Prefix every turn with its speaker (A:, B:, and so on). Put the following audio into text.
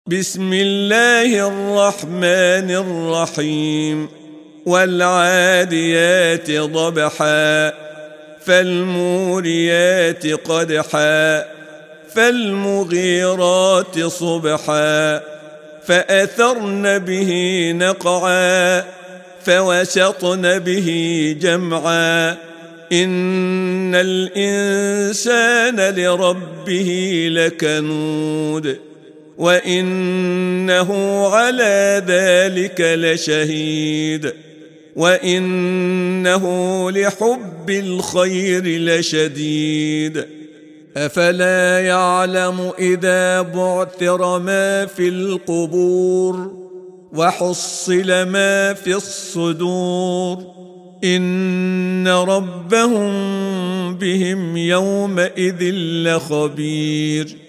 A: بسم الله الرحمن الرحيم والعاديات ضبحا فالموريات قدحا فالمغيرات صبحا فأثرن به نقعا فوسطن به جمعا إن الإنسان لربه لكنود وإنه على ذلك لشهيد وإنه لحب الخير لشديد أفلا يعلم إذا بعثر ما في القبور وحصل ما في الصدور إن ربهم بهم يومئذ لخبير